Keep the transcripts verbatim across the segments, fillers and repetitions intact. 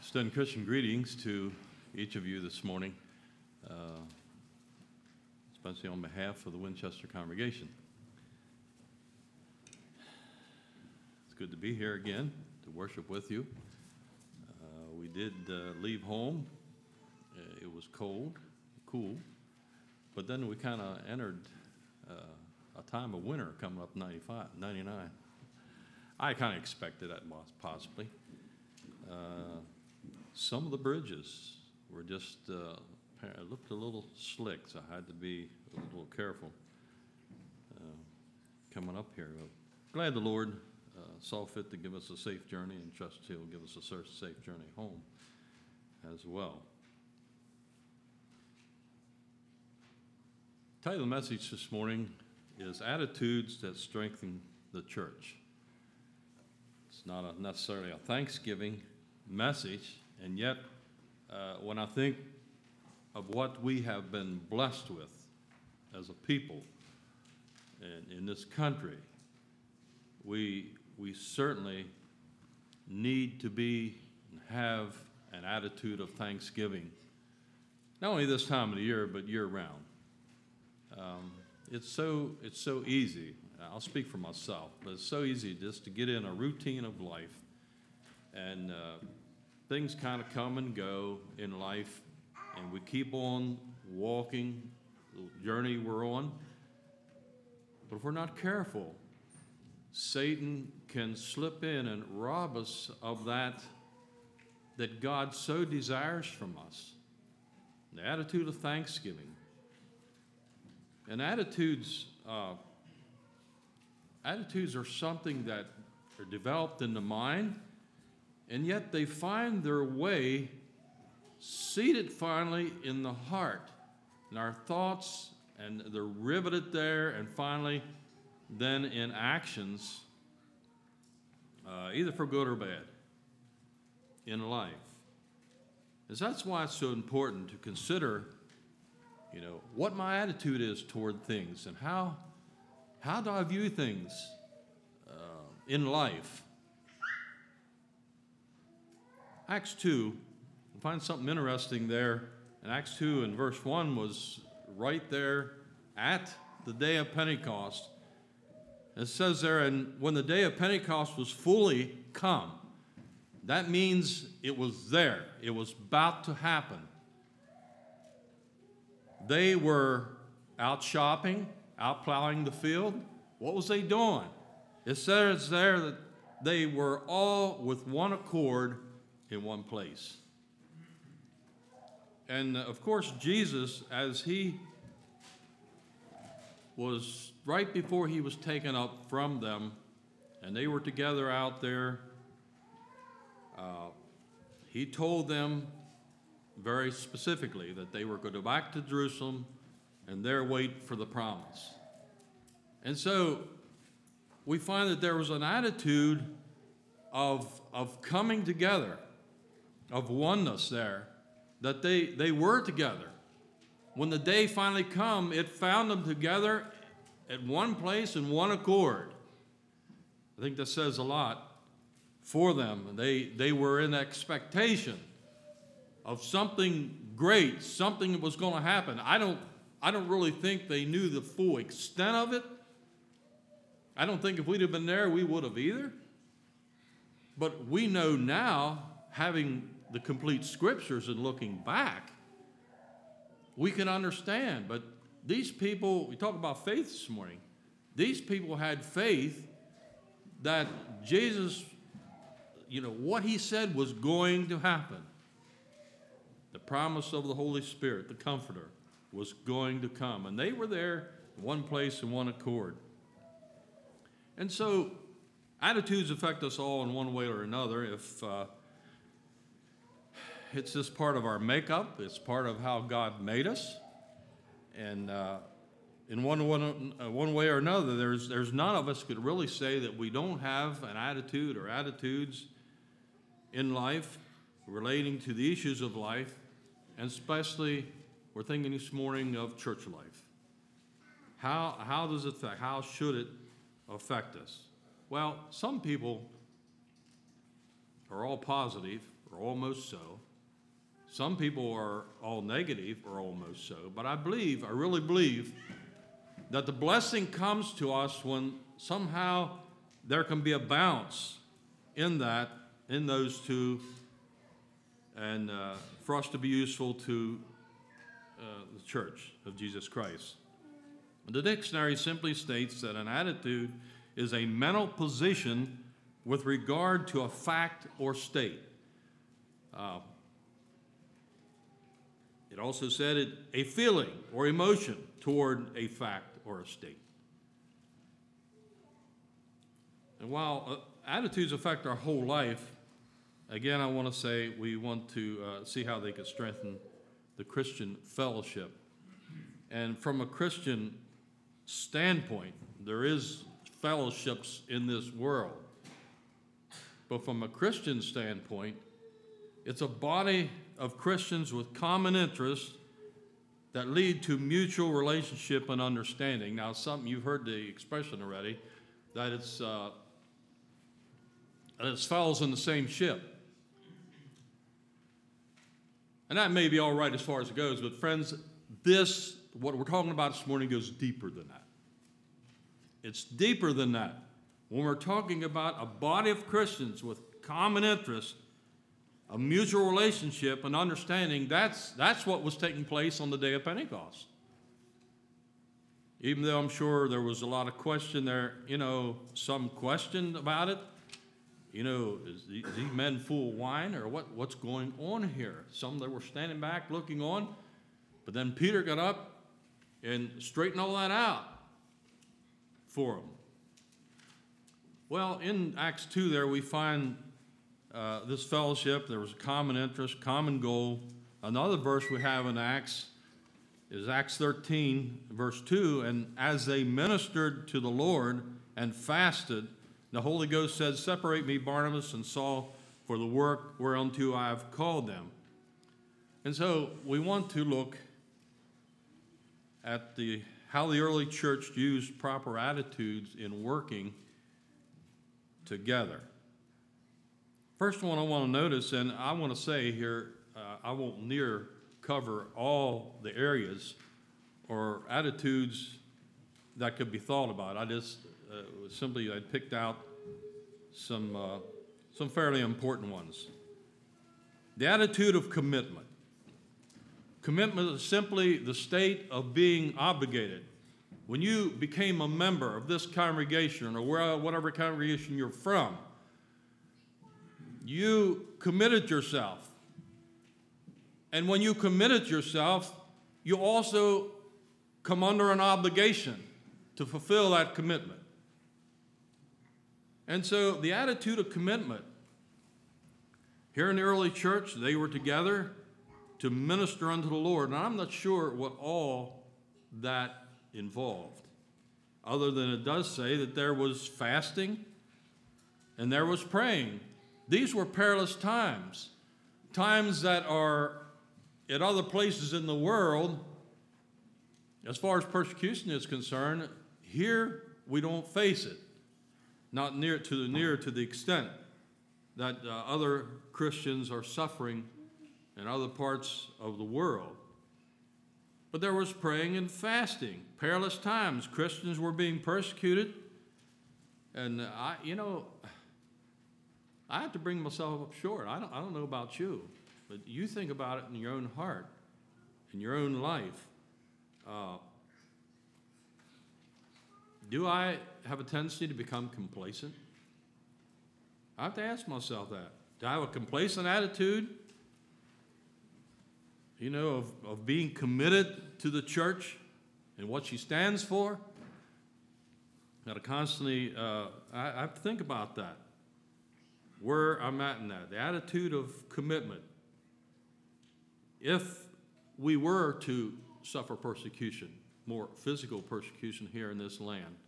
Extend Christian greetings to each of you this morning, uh, especially on behalf of the Winchester congregation. It's good to be here again to worship with you. Uh, we did uh, leave home. Uh, it was cold, cool, but then we kind of entered uh, a time of winter coming up ninety-five, ninety-nine. I kind of expected that possibly. Uh, some of the bridges were just, uh, looked a little slick, so I had to be a little careful uh, coming up here. But glad the Lord uh, saw fit to give us a safe journey, and trust He'll give us a safe journey home as well. The title of the message this morning is Attitudes That Strengthen the Church. It's not a, necessarily a Thanksgiving message, and yet uh, when I think of what we have been blessed with as a people in, in this country, we we certainly need to be and have an attitude of thanksgiving, not only this time of the year but year round. Um, it's so it's so easy. I'll speak for myself, but it's so easy just to get in a routine of life, and uh, things kind of come and go in life, and we keep on walking the journey we're on. But if we're not careful, Satan can slip in and rob us of that that God so desires from us, the attitude of thanksgiving. And attitudes, uh, attitudes are something that are developed in the mind, and yet they find their way seated finally in the heart, in our thoughts, and they're riveted there, and finally then in actions, uh, either for good or bad, in life. And that's why it's so important to consider, you know, what my attitude is toward things, and how, how do I view things uh, in life. Acts two, we find something interesting there. In Acts two and verse one was right there at the day of Pentecost. It says there, and when the day of Pentecost was fully come, that means it was there. It was about to happen. They were out shopping, out plowing the field. What was they doing? It says there that they were all with one accord in one place. And of course, Jesus, as he was right before he was taken up from them, and they were together out there, uh, he told them very specifically that they were going to go back to Jerusalem and there wait for the promise. And so we find that there was an attitude of, of coming together, of oneness there, that they, they were together. When the day finally come, it found them together at one place in one accord. I think that says a lot for them. They, they were in expectation of something great, something that was going to happen. I don't, I don't really think they knew the full extent of it. I don't think if we'd have been there, we would have either. But we know now, having the complete scriptures and looking back, we can understand. But these people, we talk about faith this morning, these people had faith that Jesus, you know, what he said was going to happen. The promise of the Holy Spirit, the Comforter, was going to come. And they were there in one place in one accord. And so attitudes affect us all in one way or another. If uh, it's just part of our makeup, it's part of how God made us. And uh, in one, one, uh, one way or another, there's, there's none of us could really say that we don't have an attitude or attitudes in life relating to the issues of life, and especially we're thinking this morning of church life. How, how does it affect, how should it affect us? Well, some people are all positive, or almost so. Some people are all negative, or almost so. But I believe, I really believe, that the blessing comes to us when somehow there can be a balance in that, in those two, and uh, for us to be useful to uh, the church of Jesus Christ. The dictionary simply states that an attitude is a mental position with regard to a fact or state. Uh, it also said it, a feeling or emotion toward a fact or a state. And while uh, attitudes affect our whole life, again, I want to say we want to uh, see how they can strengthen the Christian fellowship. And from a Christian standpoint, there is fellowships in this world. But from a Christian standpoint, it's a body of Christians with common interests that lead to mutual relationship and understanding. Now, some you've heard the expression already, that it's uh, that it's fellows in the same ship. And that may be all right as far as it goes, but friends, this, what we're talking about this morning, goes deeper than that. It's deeper than that. When we're talking about a body of Christians with common interests, a mutual relationship and understanding, that's, that's what was taking place on the day of Pentecost. Even though I'm sure there was a lot of question there, you know, some questioned about it. You know, is these men full of wine, or what, what's going on here? Some that were standing back looking on. But then Peter got up and straightened all that out for them. Well, in Acts two there we find uh, this fellowship. There was a common interest, common goal. Another verse we have in Acts is Acts thirteen, verse two. And as they ministered to the Lord and fasted, the Holy Ghost said, "Separate me, Barnabas and Saul, for the work whereunto I have called them." And so we want to look at the how the early church used proper attitudes in working together. First one I want to notice, and I want to say here, uh, I won't near cover all the areas or attitudes that could be thought about. I just uh, simply I picked out some uh, some fairly important ones. The attitude of commitment. Commitment is simply the state of being obligated. When you became a member of this congregation or where, whatever congregation you're from, you committed yourself. And when you committed yourself, you also come under an obligation to fulfill that commitment. And so the attitude of commitment, here in the early church, they were together to minister unto the Lord. And I'm not sure what all that involved, other than it does say that there was fasting and there was praying. These were perilous times, times that are at other places in the world, as far as persecution is concerned, here we don't face it, not near to the near to the extent that uh, other Christians are suffering in other parts of the world. But there was praying and fasting, perilous times. Christians were being persecuted. And I, you know, I have to bring myself up short. I don't, I don't know about you, but you think about it in your own heart, in your own life. Uh, do I have a tendency to become complacent? I have to ask myself that. Do I have a complacent attitude? You know, of, of being committed to the church and what she stands for? Got to constantly, uh, I, I have to think about that, where I'm at in that, the attitude of commitment. If we were to suffer persecution, more physical persecution here in this land,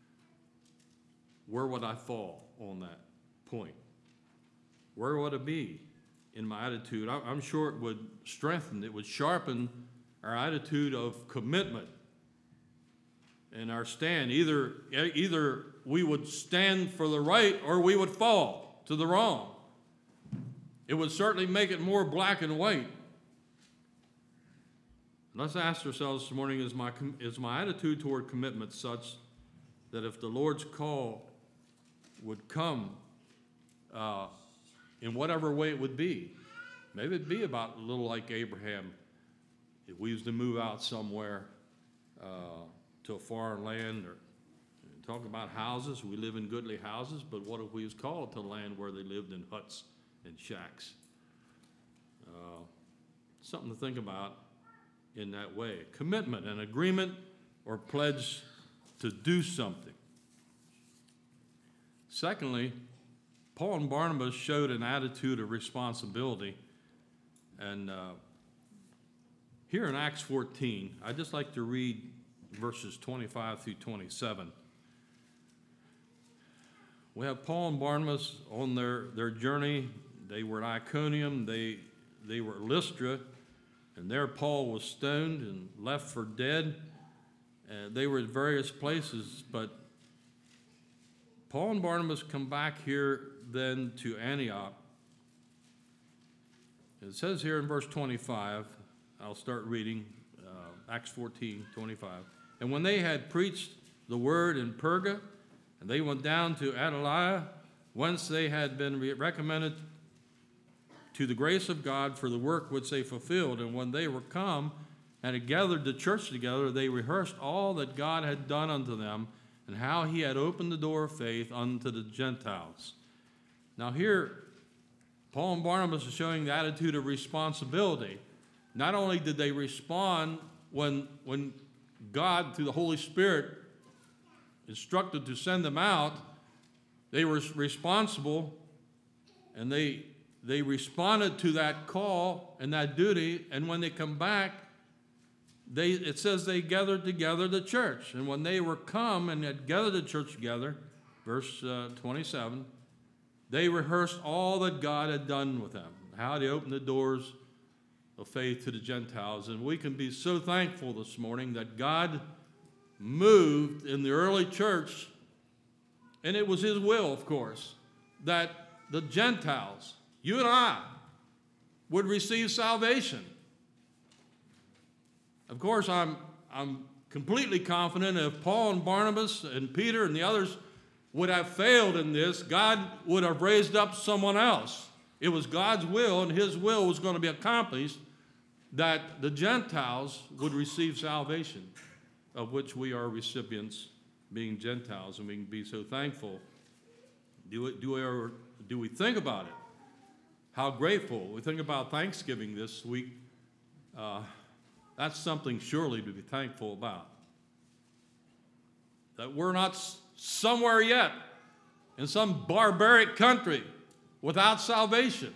where would I fall on that point? Where would it be in my attitude? I'm sure it would strengthen, it would sharpen our attitude of commitment and our stand. Either, either we would stand for the right or we would fall to the wrong. It would certainly make it more black and white. Let's ask ourselves this morning, is my, is my attitude toward commitment such that if the Lord's call would come uh, in whatever way it would be, maybe it'd be about a little like Abraham. If we used to move out somewhere uh, to a foreign land, or talk about houses, we live in goodly houses, but what if we was called to land where they lived in huts and shacks? Uh, something to think about in that way. Commitment, an agreement or pledge to do something. Secondly, Paul and Barnabas showed an attitude of responsibility. And uh, here in Acts fourteen, I'd just like to read verses twenty-five through twenty-seven. We have Paul and Barnabas on their, their journey. They were at Iconium, they, they were at Lystra, and there Paul was stoned and left for dead. Uh, they were at various places, but Paul and Barnabas come back here then to Antioch. It says here in verse twenty-five, I'll start reading, uh, Acts fourteen, twenty-five. And when they had preached the word in Perga, and they went down to Attalia, whence they had been re- recommended to the grace of God for the work which they fulfilled. And when they were come and had gathered the church together, they rehearsed all that God had done unto them, and how he had opened the door of faith unto the Gentiles. Now here, Paul and Barnabas are showing the attitude of responsibility. Not only did they respond when, when God, through the Holy Spirit, instructed to send them out, they were responsible, and they they responded to that call and that duty, and when they come back, they it says they gathered together the church. And when they were come and had gathered the church together, verse uh, twenty-seven, they rehearsed all that God had done with them, how they opened the doors of faith to the Gentiles. And we can be so thankful this morning that God moved in the early church, and it was his will, of course, that the Gentiles, you and I, would receive salvation. Of course, I'm, I'm completely confident if Paul and Barnabas and Peter and the others would have failed in this, God would have raised up someone else. It was God's will, and his will was going to be accomplished, that the Gentiles would receive salvation, of which we are recipients, being Gentiles, and we can be so thankful. Do, it, do, we, ever, do we think about it? How grateful. We think about Thanksgiving this week. Uh, that's something surely to be thankful about. That we're not s- somewhere yet in some barbaric country without salvation.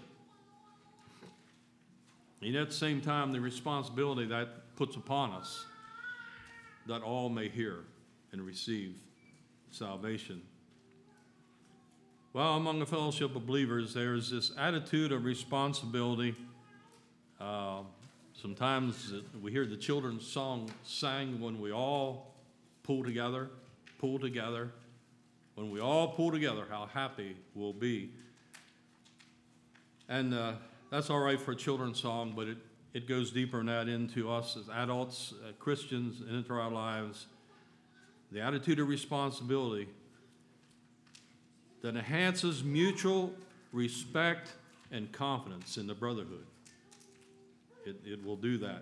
And at the same time, the responsibility that puts upon us, that all may hear and receive salvation. Well, among the fellowship of believers, there's this attitude of responsibility. Uh, sometimes we hear the children's song sang when we all pull together, pull together. When we all pull together, how happy we'll be. And uh, that's all right for a children's song, but it, it goes deeper than that into us as adults, uh, Christians, and into our lives. The attitude of responsibility that enhances mutual respect and confidence in the brotherhood. It, it will do that.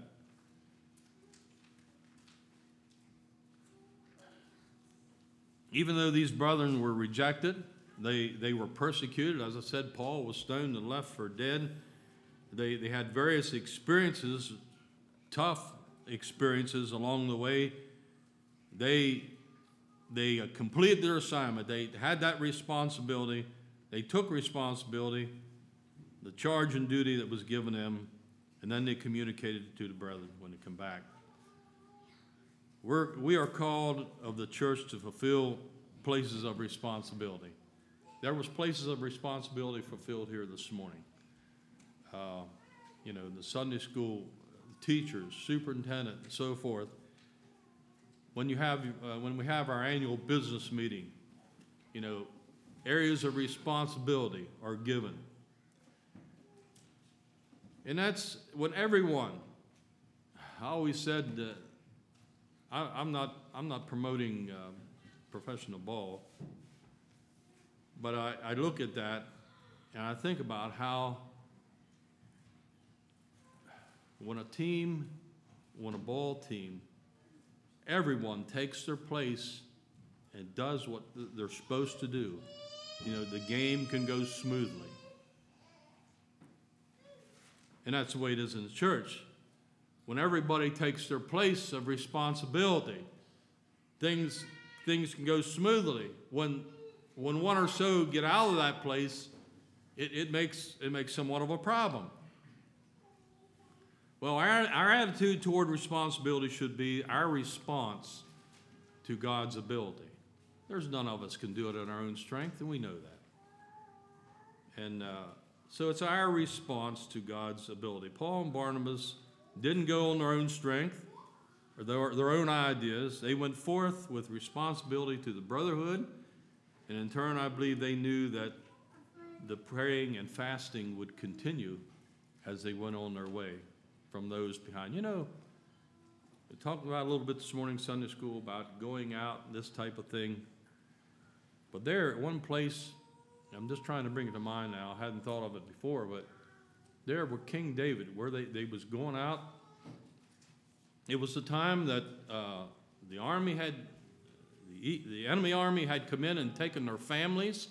Even though these brethren were rejected, they, they were persecuted. As I said, Paul was stoned and left for dead. They, they had various experiences, tough experiences along the way. They They uh, completed their assignment. They had that responsibility. They took responsibility, the charge and duty that was given them, and then they communicated it to the brethren when they come back. We're, we are called of the church to fulfill places of responsibility. There was places of responsibility fulfilled here this morning. Uh, you know, the Sunday school teachers, superintendent, and so forth. When you have, uh, when we have our annual business meeting, you know, areas of responsibility are given. And that's when everyone, I always said that I, I'm not I'm not promoting uh, professional ball, but I, I look at that and I think about how when a team, when a ball team, everyone takes their place and does what they're supposed to do, you know, the game can go smoothly. And that's the way it is in the church. When everybody takes their place of responsibility, things things can go smoothly. When when one or so get out of that place, it, it makes it makes somewhat of a problem. Well, our, our attitude toward responsibility should be our response to God's ability. There's none of us can do it in our own strength, and we know that. And uh, so it's our response to God's ability. Paul and Barnabas didn't go on their own strength or their, their own ideas. They went forth with responsibility to the brotherhood, and in turn, I believe they knew that the praying and fasting would continue as they went on their way from those behind. You know, we talked about a little bit this morning, Sunday school, about going out, this type of thing. But there at one place, I'm just trying to bring it to mind now, I hadn't thought of it before, but there where King David, where they, they was going out, it was the time that uh, the army had, the, the enemy army had come in and taken their families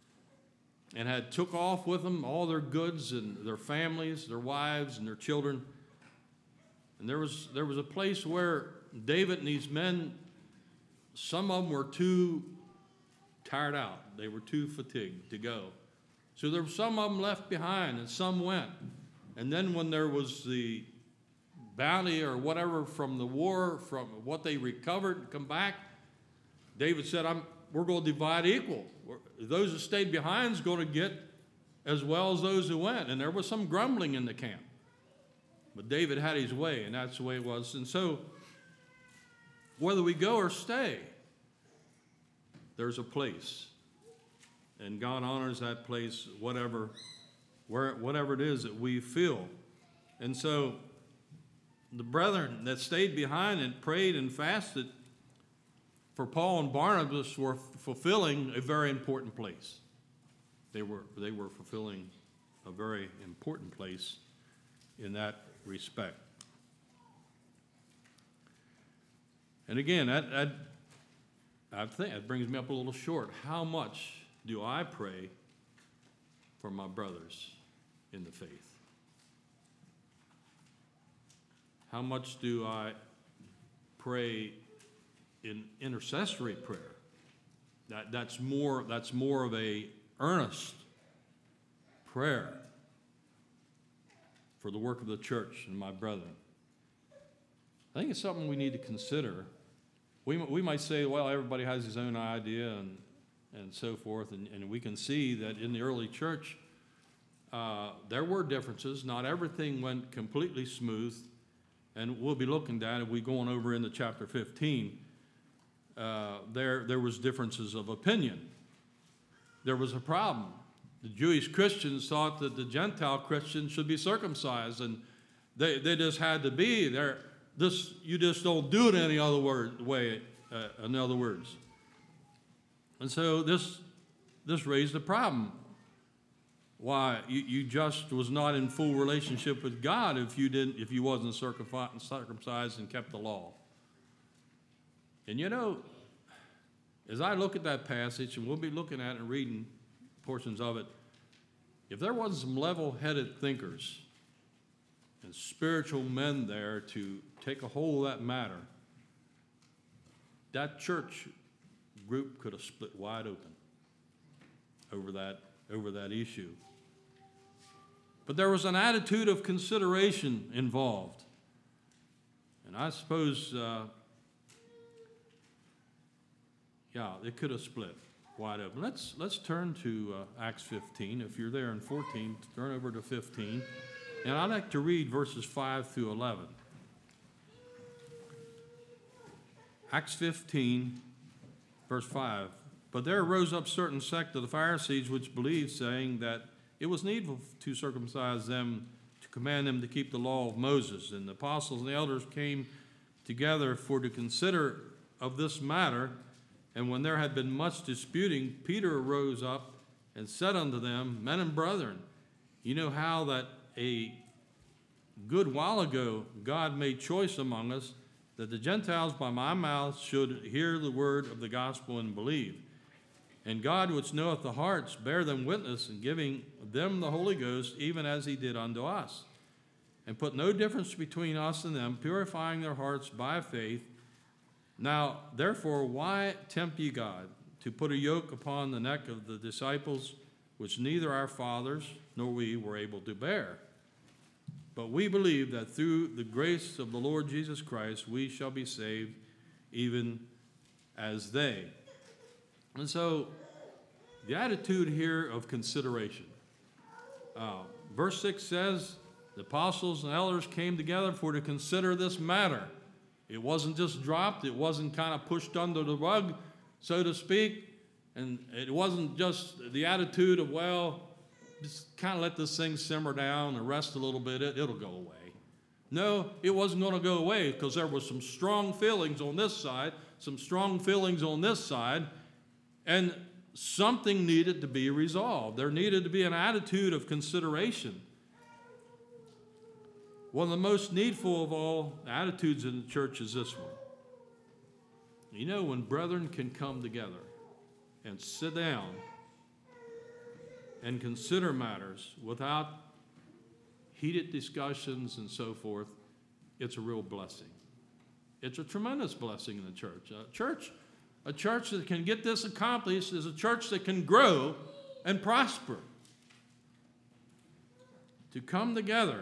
and had took off with them all their goods and their families, their wives and their children. And there was there was a place where David and these men, some of them were too tired out. They were too fatigued to go. So there were some of them left behind, and some went. And then when there was the bounty or whatever from the war, from what they recovered, come back, David said, I'm, we're going to divide equal. Those that stayed behind is going to get as well as those who went. And there was some grumbling in the camp. But David had his way, and that's the way it was. And so, whether we go or stay, there's a place. And God honors that place, whatever, where, whatever it is that we feel. And so, the brethren that stayed behind and prayed and fasted for Paul and Barnabas were fulfilling a very important place. They were, they were fulfilling a very important place in that respect. And again, that, that, I think that brings me up a little short. How much do I pray for my brothers in the faith? How much do I pray in intercessory prayer? That, that's more, that's more of a earnest prayer for the work of the church and my brethren. I think it's something we need to consider. We, we might say, well, everybody has his own idea and, and so forth, and, and we can see that in the early church, uh, there were differences. Not everything went completely smooth, and we'll be looking at it. We're going over into chapter fifteen. Uh, there, there was differences of opinion. There was a problem. The Jewish Christians thought that the Gentile Christians should be circumcised, and they, they just had to be there. This, you just don't do it any other word, way, uh, in other words. And so this, this raised a problem. Why, you, you just was not in full relationship with God if you didn't, if you wasn't circumcised and kept the law. And you know, as I look at that passage, and we'll be looking at it and reading portions of it, if there wasn't some level-headed thinkers and spiritual men there to take a hold of that matter, that church group could have split wide open over that, over that issue. But there was an attitude of consideration involved. And I suppose, uh, yeah, it could have split wide open. Let's, let's turn to uh, Acts fifteen. If you're there in fourteen, turn over to fifteen. And I'd like to read verses five through eleven. Acts fifteen, verse five. But there arose up certain sect of the Pharisees which believed, saying that it was needful to circumcise them to command them to keep the law of Moses. And the apostles and the elders came together for to consider of this matter. And when there had been much disputing, Peter arose up and said unto them, Men and brethren, you know how that a good while ago God made choice among us that the Gentiles by my mouth should hear the word of the gospel and believe. And God, which knoweth the hearts, bear them witness in giving them the Holy Ghost, even as he did unto us. And put no difference between us and them, purifying their hearts by faith. Now, therefore, why tempt ye God to put a yoke upon the neck of the disciples, which neither our fathers nor we were able to bear? But we believe that through the grace of the Lord Jesus Christ, we shall be saved, even as they. And so, the attitude here of consideration. Uh, verse six says, the apostles and elders came together for to consider this matter. It wasn't just dropped. It wasn't kind of pushed under the rug, so to speak. And it wasn't just the attitude of, well, just kind of let this thing simmer down and rest a little bit. It, it'll go away. No, it wasn't going to go away because there were some strong feelings on this side, some strong feelings on this side, and something needed to be resolved. There needed to be an attitude of consideration. One of the most needful of all attitudes in the church is this one. You know, when brethren can come together and sit down and consider matters without heated discussions and so forth, it's a real blessing. It's a tremendous blessing in the church. A church, a church that can get this accomplished is a church that can grow and prosper. To come together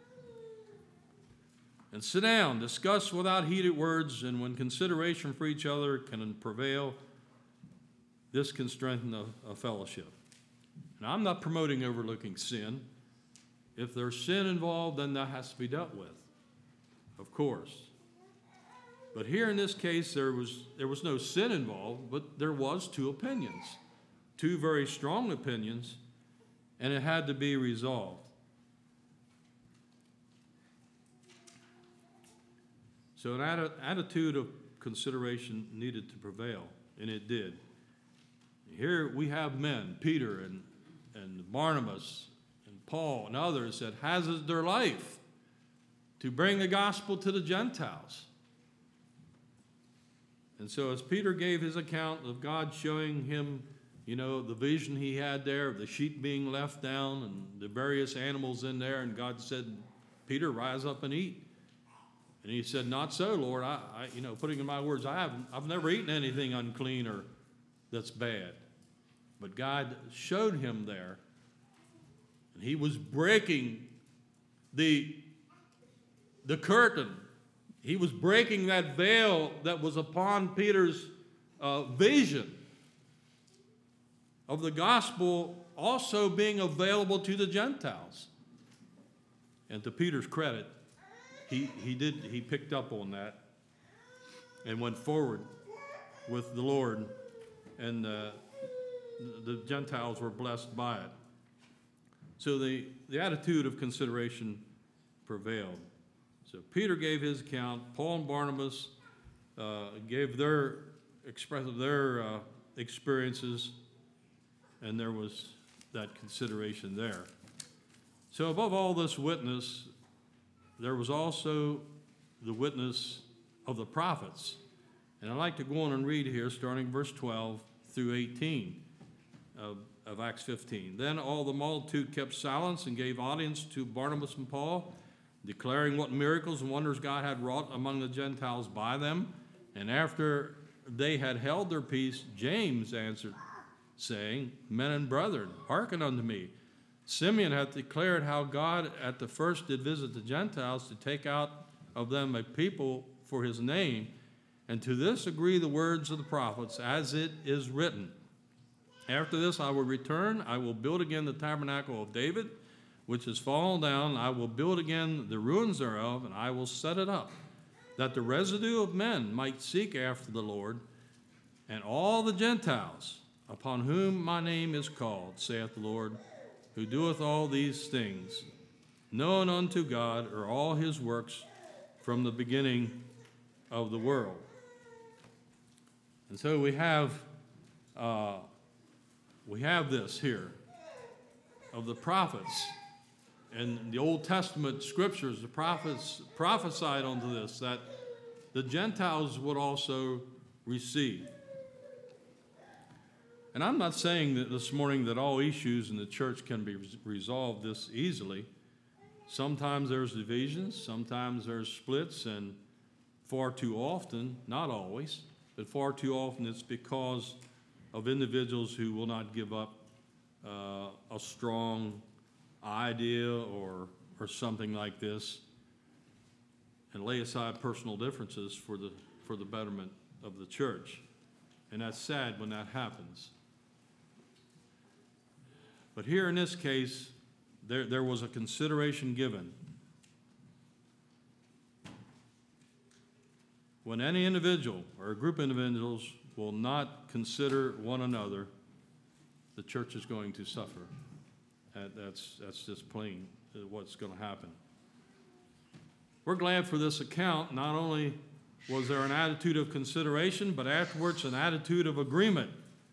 and sit down, discuss without heated words, and when consideration for each other can prevail, this can strengthen a, a fellowship. Now, I'm not promoting overlooking sin. If there's sin involved, then that has to be dealt with, of course. But here in this case, there was, there was no sin involved, but there was two opinions, two very strong opinions, and it had to be resolved. So an atti- attitude of consideration needed to prevail, and it did. Here we have men, Peter and, and Barnabas and Paul and others that hazarded their life to bring the gospel to the Gentiles. And so as Peter gave his account of God showing him, you know, the vision he had there of the sheep being left down and the various animals in there, and God said, Peter, rise up and eat. And he said, not so, Lord. I, I you know, putting in my words, I haven't, I've never eaten anything unclean or that's bad. But God showed him there, and he was breaking the, the curtain. He was breaking that veil that was upon Peter's uh, vision of the gospel also being available to the Gentiles. And to Peter's credit, He, he did, he picked up on that and went forward with the Lord, and uh, the Gentiles were blessed by it. So the, the attitude of consideration prevailed. So Peter gave his account, Paul and Barnabas uh, gave their, express their uh, experiences, and there was that consideration there. So above all this witness, there was also the witness of the prophets. And I'd like to go on and read here, starting verse twelve through eighteen of, of Acts fifteen. Then all the multitude kept silence and gave audience to Barnabas and Paul, declaring what miracles and wonders God had wrought among the Gentiles by them. And after they had held their peace, James answered, saying, Men and brethren, hearken unto me. Simeon hath declared how God at the first did visit the Gentiles to take out of them a people for his name, and to this agree the words of the prophets, as it is written. After this I will return, I will build again the tabernacle of David, which is fallen down. I will build again the ruins thereof, and I will set it up, that the residue of men might seek after the Lord, and all the Gentiles, upon whom my name is called, saith the Lord, who doeth all these things. known unto God are all his works from the beginning of the world. And so we have uh, we have this here of the prophets. And the Old Testament scriptures, the prophets prophesied unto this, that the Gentiles would also receive. And I'm not saying that this morning that all issues in the church can be resolved this easily. Sometimes there's divisions, sometimes there's splits, and far too often, not always, but far too often it's because of individuals who will not give up uh, a strong idea or or something like this and lay aside personal differences for the for the betterment of the church. And that's sad when that happens. But here in this case, there, there was a consideration given. When any individual or a group of individuals will not consider one another, the church is going to suffer. And that's, that's just plain what's going to happen. We're glad for this account. Not only was there an attitude of consideration, but afterwards an attitude of agreement.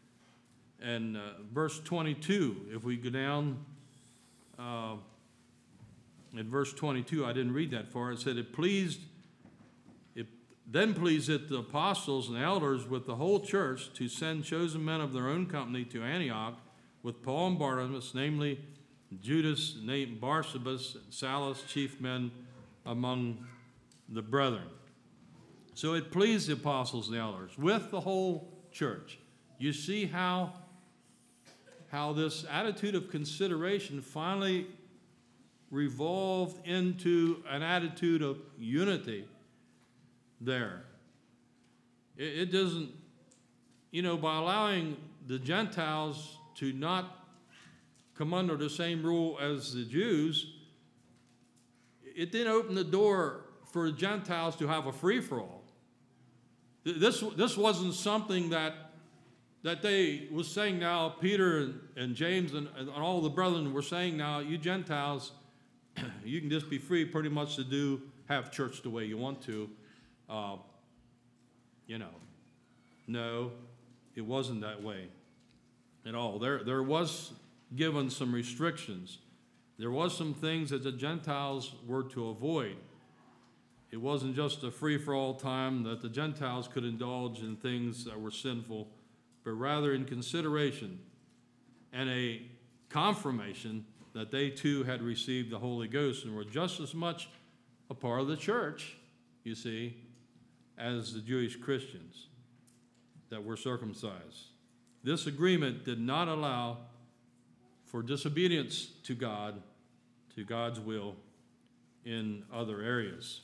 And uh, verse twenty-two, if we go down uh, in verse twenty-two, I didn't read that far. It said, it pleased, it then pleased it the apostles and elders with the whole church to send chosen men of their own company to Antioch with Paul and Barnabas, namely Judas, named Barsabas, Silas, chief men among the brethren. So it pleased the apostles and the elders with the whole church. You see how, how this attitude of consideration finally revolved into an attitude of unity there. It, it doesn't, you know, by allowing the Gentiles to not come under the same rule as the Jews, it didn't open the door for the Gentiles to have a free-for-all. This, this wasn't something that, that they was saying now, Peter and, and James and, and all the brethren were saying now, you Gentiles, you can just be free pretty much to do, have church the way you want to. Uh, you know, no, it wasn't that way at all. There, there was given some restrictions. There was some things that the Gentiles were to avoid. It wasn't just a free-for-all time that the Gentiles could indulge in things that were sinful, but rather in consideration and a confirmation that they too had received the Holy Ghost and were just as much a part of the church, you see, as the Jewish Christians that were circumcised. This agreement did not allow for disobedience to God, to God's will in other areas.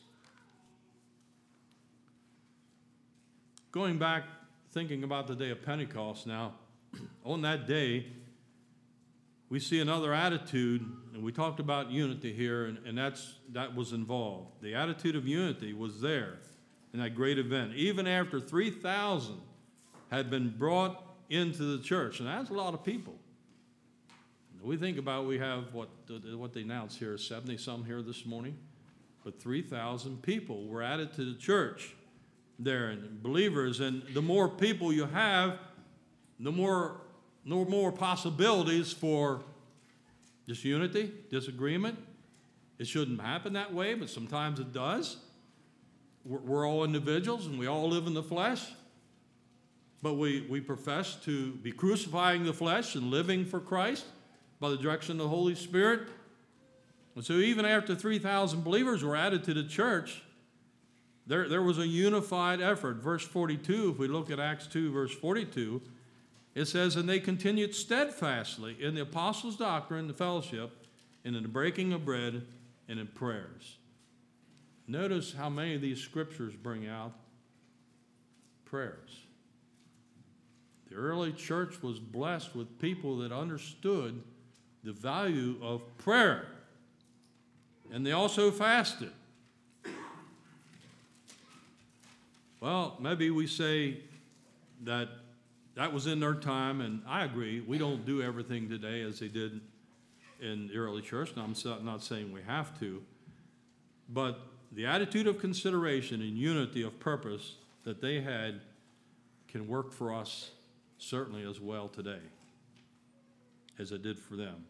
Going back, thinking about the day of Pentecost now, on that day, we see another attitude, and we talked about unity here, and, and that's that was involved. The attitude of unity was there in that great event, even after three thousand had been brought into the church, and that's a lot of people. We think about, we have what what they announced here, seventy-some here this morning, but three thousand people were added to the church there, and believers, and the more people you have, the more, no more possibilities for disunity, disagreement. It shouldn't happen that way, but sometimes it does. We're, we're all individuals, and we all live in the flesh, but we, we profess to be crucifying the flesh and living for Christ by the direction of the Holy Spirit. And so even after three thousand believers were added to the church, there, there was a unified effort. Verse forty-two, if we look at Acts two, verse forty-two, it says, and they continued steadfastly in the apostles' doctrine, the fellowship, and in the breaking of bread, and in prayers. Notice how many of these scriptures bring out prayers. The early church was blessed with people that understood the value of prayer. And they also fasted. Well, maybe we say that that was in their time, and I agree, we don't do everything today as they did in the early church, and I'm so- not saying we have to, but the attitude of consideration and unity of purpose that they had can work for us certainly as well today as it did for them.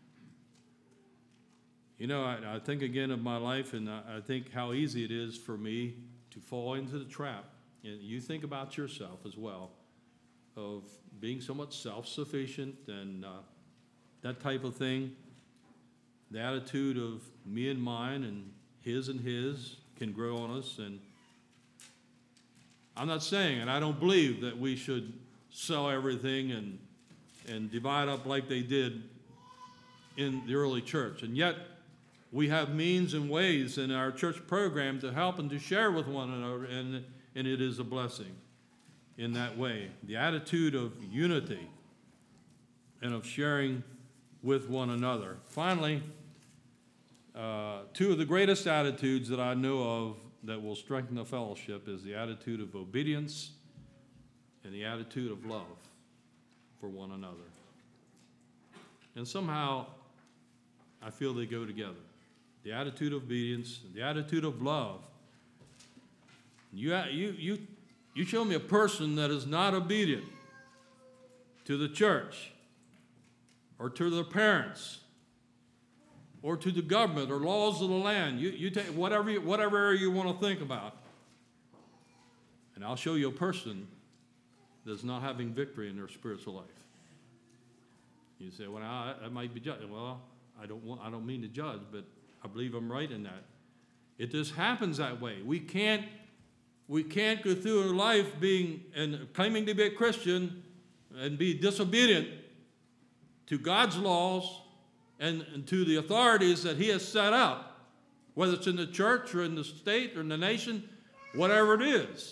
You know, I, I think again of my life, and I, I think how easy it is for me to fall into the trap. And you think about yourself as well, of being somewhat self-sufficient and uh, that type of thing. The attitude of me and mine and his and his can grow on us. And I'm not saying, and I don't believe that we should sell everything and and divide up like they did in the early church. And yet, we have means and ways in our church program to help and to share with one another, and, and it is a blessing in that way. The attitude of unity and of sharing with one another. Finally, uh, two of the greatest attitudes that I know of that will strengthen the fellowship is the attitude of obedience and the attitude of love for one another. And somehow, I feel they go together. The attitude of obedience, the attitude of love. You, you, you, you show me a person that is not obedient to the church or to their parents or to the government or laws of the land. You, you take whatever, whatever area you want to think about. And I'll show you a person that's not having victory in their spiritual life. You say, well, I, I might be judged. Well, I don't want, I don't mean to judge, but I believe I'm right in that. It just happens that way. We can't, we can't go through life being and claiming to be a Christian and be disobedient to God's laws and, and to the authorities that He has set up, whether it's in the church or in the state or in the nation, whatever it is.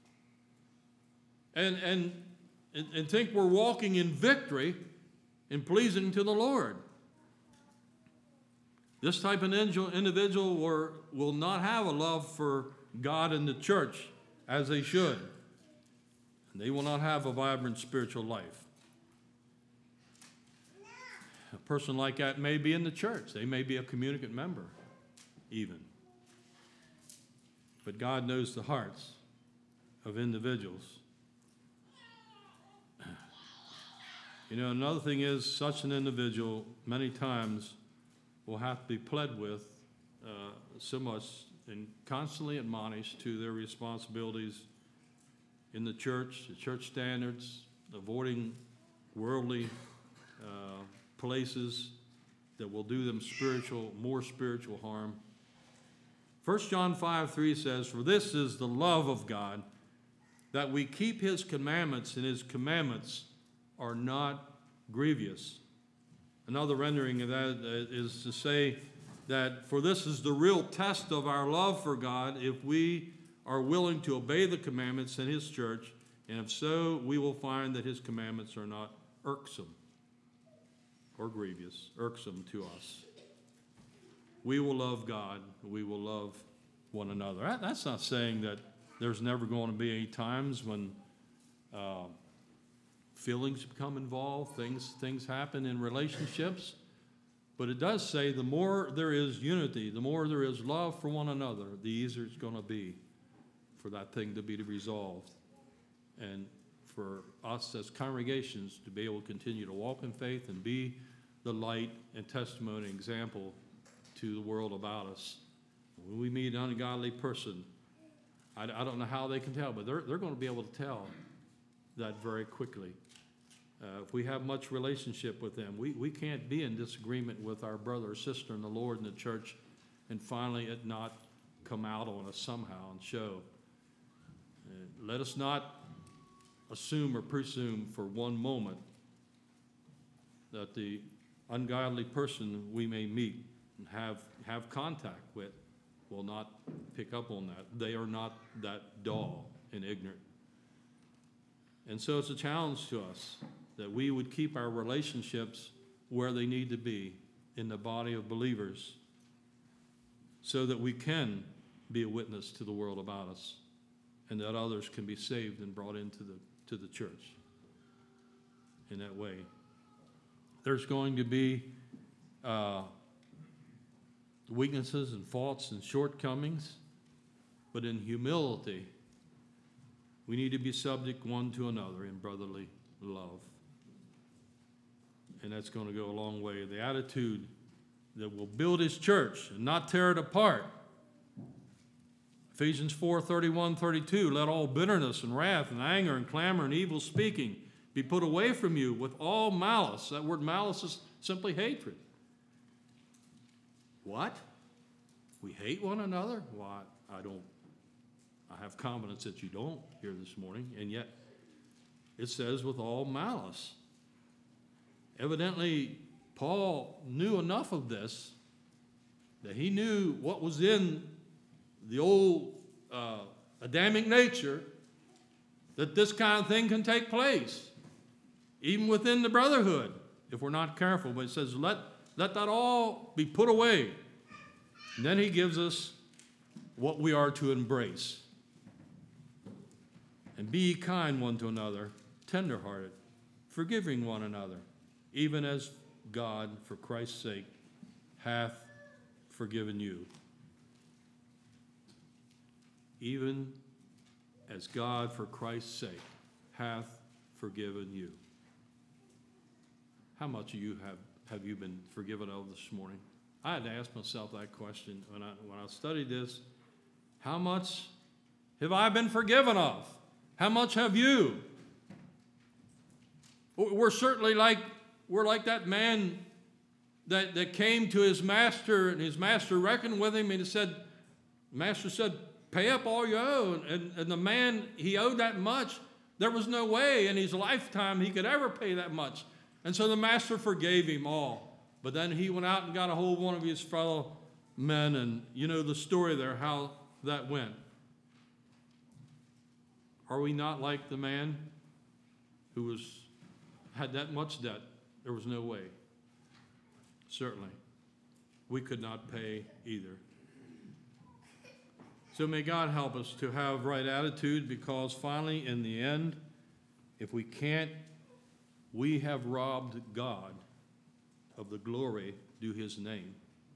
And, and, and think we're walking in victory and pleasing to the Lord. This type of individual will, will not have a love for God and the church as they should. And they will not have a vibrant spiritual life. A person like that may be in the church. They may be a communicant member, even. But God knows the hearts of individuals. You know, another thing is, such an individual many times will have to be pled with uh, so much and constantly admonished to their responsibilities in the church, the church standards, avoiding worldly uh, places that will do them spiritual, more spiritual harm. First John five three says, "For this is the love of God, that we keep His commandments, and His commandments are not grievous." Another rendering of that is to say that for this is the real test of our love for God, if we are willing to obey the commandments in His church, and if so, we will find that His commandments are not irksome or grievous, irksome to us. We will love God, we will love one another. That's not saying that there's never going to be any times when uh, feelings become involved, things, things happen in relationships. But it does say the more there is unity, the more there is love for one another, the easier it's going to be for that thing to be resolved. And for us as congregations to be able to continue to walk in faith and be the light and testimony and example to the world about us. When we meet an ungodly person, I, I don't know how they can tell, but they're, they're going to be able to tell that very quickly. Uh, if we have much relationship with them, we, we can't be in disagreement with our brother or sister in the Lord in the church and finally it not come out on us somehow and show. Uh, let us not assume or presume for one moment that the ungodly person we may meet and have, have contact with will not pick up on that. They are not that dull and ignorant. And so it's a challenge to us that we would keep our relationships where they need to be in the body of believers so that we can be a witness to the world about us and that others can be saved and brought into the, to the church in that way. There's going to be uh, weaknesses and faults and shortcomings, but in humility, we need to be subject one to another in brotherly love. And that's going to go a long way. The attitude that will build his church and not tear it apart. Ephesians four, thirty-one, thirty-two, let all bitterness and wrath and anger and clamor and evil speaking be put away from you with all malice. That word malice is simply hatred. What? We hate one another? Why, I don't, I have confidence that you don't here this morning, and yet it says with all malice. Evidently, Paul knew enough of this that he knew what was in the old uh, Adamic nature, that this kind of thing can take place, even within the brotherhood, if we're not careful. But it says, let, let that all be put away. And then he gives us what we are to embrace. And be ye kind one to another, tenderhearted, forgiving one another, even as God, for Christ's sake, hath forgiven you. Even as God, for Christ's sake, hath forgiven you. How much of you have, have you been forgiven of this morning? I had to ask myself that question when I, when I studied this. How much have I been forgiven of? How much have you? We're certainly like, we're like that man that, that came to his master, and his master reckoned with him, and he said, master said, pay up all you owe. And, and the man, he owed that much. There was no way in his lifetime he could ever pay that much. And so the master forgave him all. But then he went out and got a hold of one of his fellow men, and you know the story there, how that went. Are we not like the man who was had that much debt? There was no way. Certainly. We could not pay either. So may God help us to have right attitude, because finally, in the end, if we can't, we have robbed God of the glory due his name.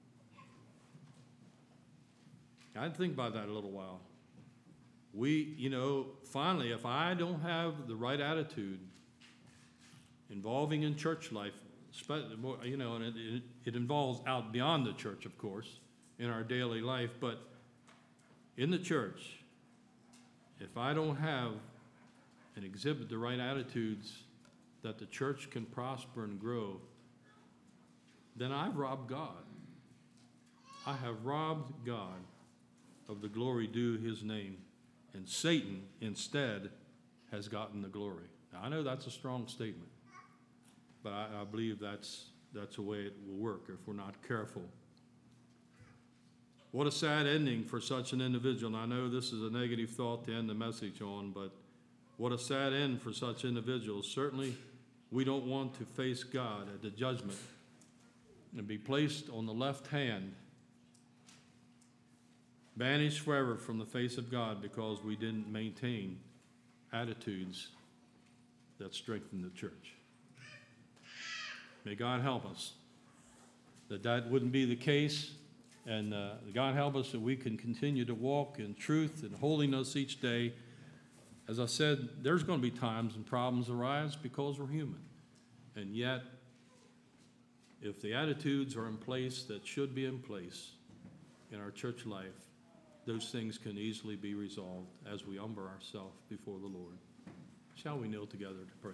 I'd think about that a little while. We, you know, finally, if I don't have the right attitude involving in church life, you know, and it, it, it involves out beyond the church, of course, in our daily life, but in the church, if I don't have and exhibit the right attitudes that the church can prosper and grow, then I've robbed God. I have robbed God of the glory due his name, and Satan instead has gotten the glory. Now, I know that's a strong statement, but I, I believe that's, that's the way it will work if we're not careful. What a sad ending for such an individual. And I know this is a negative thought to end the message on, but what a sad end for such individuals. Certainly, we don't want to face God at the judgment and be placed on the left hand, banished forever from the face of God because we didn't maintain attitudes that strengthen the church. May God help us that that wouldn't be the case, and uh, God help us that we can continue to walk in truth and holiness each day. As I said, there's going to be times when problems arise because we're human, and yet if the attitudes are in place that should be in place in our church life, those things can easily be resolved as we humble ourselves before the Lord. Shall we kneel together to pray?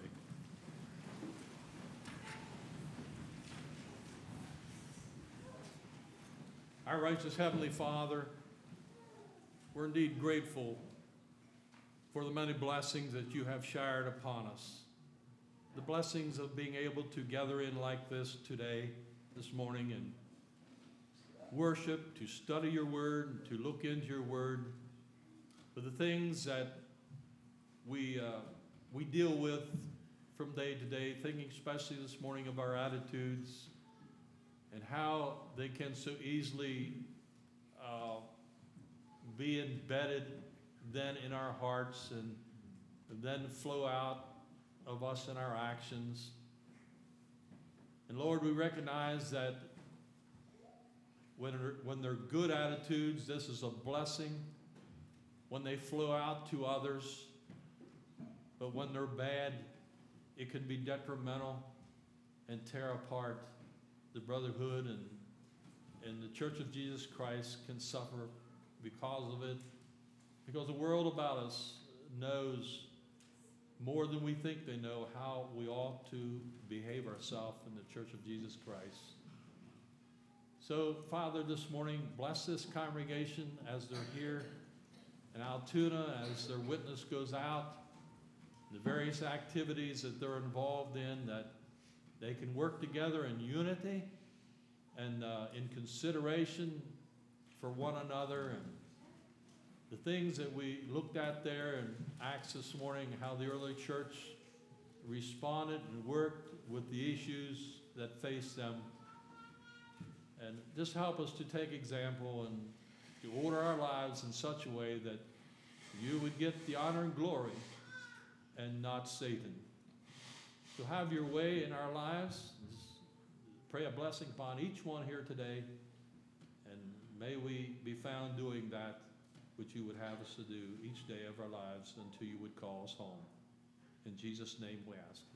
Our righteous Heavenly Father, we're indeed grateful for the many blessings that you have showered upon us. The blessings of being able to gather in like this today, this morning, and worship, to study your word, to look into your word, for the things that we, uh, we deal with from day to day, thinking especially this morning of our attitudes and how they can so easily uh, be embedded then in our hearts and, and then flow out of us in our actions. And Lord, we recognize that When they're, when they're good attitudes, this is a blessing. When they flow out to others. But when they're bad, it can be detrimental and tear apart the brotherhood, and, and the Church of Jesus Christ can suffer because of it. Because the world about us knows more than we think they know how we ought to behave ourselves in the Church of Jesus Christ. So, Father, this morning, bless this congregation as they're here in Altoona, as their witness goes out, the various activities that they're involved in, that they can work together in unity and uh, in consideration for one another. And the things that we looked at there in Acts this morning, how the early church responded and worked with the issues that faced them. And just help us to take example and to order our lives in such a way that you would get the honor and glory and not Satan. So have your way in our lives. Pray a blessing upon each one here today. And may we be found doing that which you would have us to do each day of our lives until you would call us home. In Jesus' name we ask.